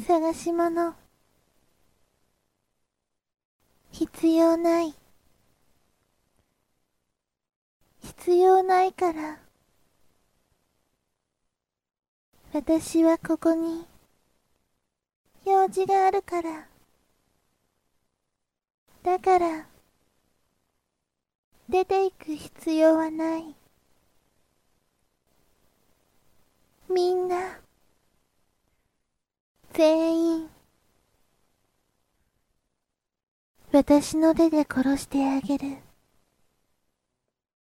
探し物。必要ない。必要ないから。私はここに用事があるから。だから出て行く必要はない。みんな全員私の手で殺してあげる。